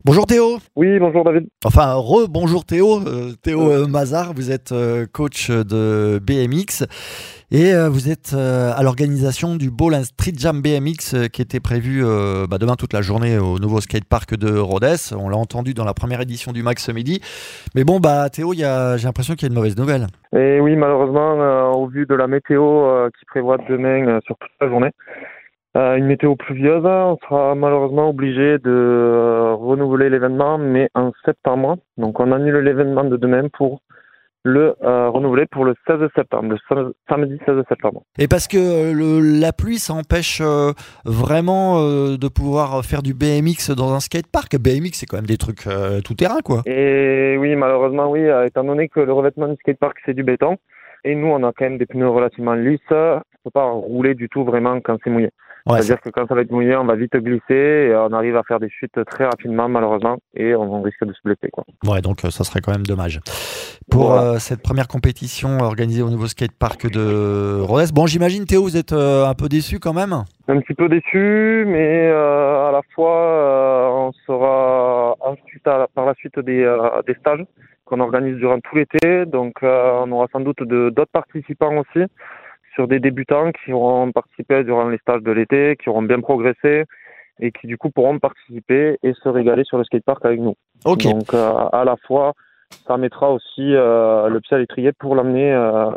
Bonjour Théo. Oui, bonjour David. Enfin, bonjour Théo. Théo Mazar, vous êtes coach de BMX et vous êtes à l'organisation du Ball and Street Jam BMX qui était prévu demain toute la journée au nouveau skatepark de Rodez. On l'a entendu dans la première édition du Max ce midi. Mais bon, Théo, j'ai l'impression qu'il y a une mauvaise nouvelle. Et oui, malheureusement, au vu de la météo qui prévoit demain sur toute la journée, une météo pluvieuse, on sera malheureusement obligé de renouveler l'événement, mais en septembre. Donc on annule l'événement de demain pour le renouveler pour le 16 septembre, le samedi 16 septembre. Et parce que la pluie, ça empêche vraiment de pouvoir faire du BMX dans un skatepark. BMX, c'est quand même des trucs tout terrain, quoi. Et oui, malheureusement, oui, étant donné que le revêtement du skatepark, c'est du béton, et nous, on a quand même des pneus relativement lisses, on ne peut pas rouler du tout vraiment quand c'est mouillé. Ouais, C'est-à-dire que quand ça va être mouillé, on va vite glisser et on arrive à faire des chutes très rapidement, malheureusement, et on risque de se blesser, quoi. Ouais, donc ça serait quand même dommage. Pour cette première compétition organisée au nouveau skatepark de Rodez. Bon, j'imagine, Théo, vous êtes un peu déçu quand même. Un petit peu déçu, mais à la fois, on sera ensuite par la suite des stages qu'on organise durant tout l'été. Donc, on aura sans doute d'autres participants aussi, sur des débutants qui auront participé durant les stages de l'été, qui auront bien progressé et qui du coup pourront participer et se régaler sur le skatepark avec nous. Ok. Donc à la fois, ça mettra aussi le pied à l'étrier pour l'année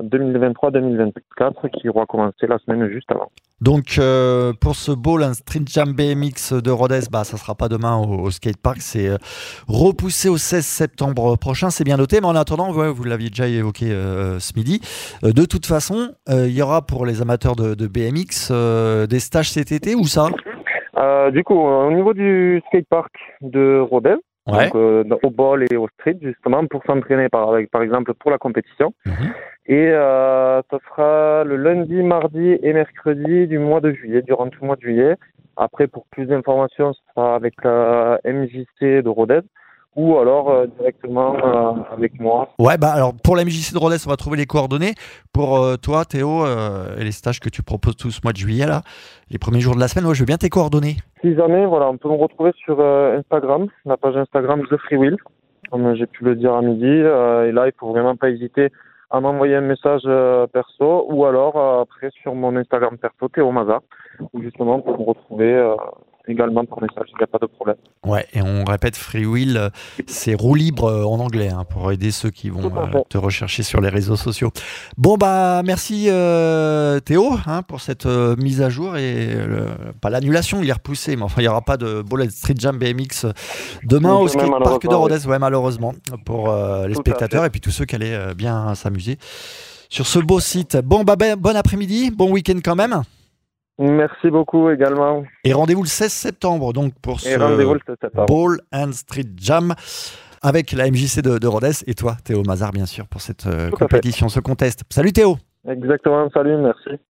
2023-2024 qui aura commencé la semaine juste avant. Donc pour ce Ball and Street Jam BMX de Rodez, ça sera pas demain au skatepark, c'est repoussé au 16 septembre prochain, c'est bien noté. Mais en attendant, vous l'aviez déjà évoqué ce midi, de toute façon, il y aura pour les amateurs de BMX des stages cet été, ou ça? Du coup, au niveau du skatepark de Rodez, Ouais. donc au ball et au street justement pour s'entraîner par exemple pour la compétition. Mhm. Et ça sera le lundi, mardi et mercredi du mois de juillet, durant tout le mois de juillet. Après, pour plus d'informations, ce sera avec la MJC de Rodez ou alors directement avec moi. Ouais, alors pour la MJC de Rodez, on va trouver les coordonnées. Pour toi, Théo, et les stages que tu proposes tout ce mois de juillet, là, les premiers jours de la semaine, je veux bien tes coordonnées. Si jamais, voilà, on peut me retrouver sur Instagram, la page Instagram The Free Will, comme j'ai pu le dire à midi. Et là, il faut vraiment pas hésiter à m'envoyer un message perso ou alors après sur mon Instagram perso, Théo Mazar, où justement on peut me retrouver également par message, il n'y a pas de problème. Ouais, et on répète, Free Will, c'est roue libre en anglais, pour aider ceux qui vont te rechercher sur les réseaux sociaux. Bon, merci Théo pour cette mise à jour et pas l'annulation, il est repoussé, mais enfin, il n'y aura pas de Ball and Street Jam BMX demain au skatepark de Rodez, malheureusement, pour les spectateurs et puis tous ceux qui allaient bien s'amuser sur ce beau site. Bon, bon après-midi, bon week-end quand même. Merci beaucoup également. Et rendez-vous le 16 septembre donc pour ce Ball and Street Jam avec la MJC de Rodez et toi Théo Mazar bien sûr pour cette compétition, ce contest. Salut Théo. Exactement, salut, merci.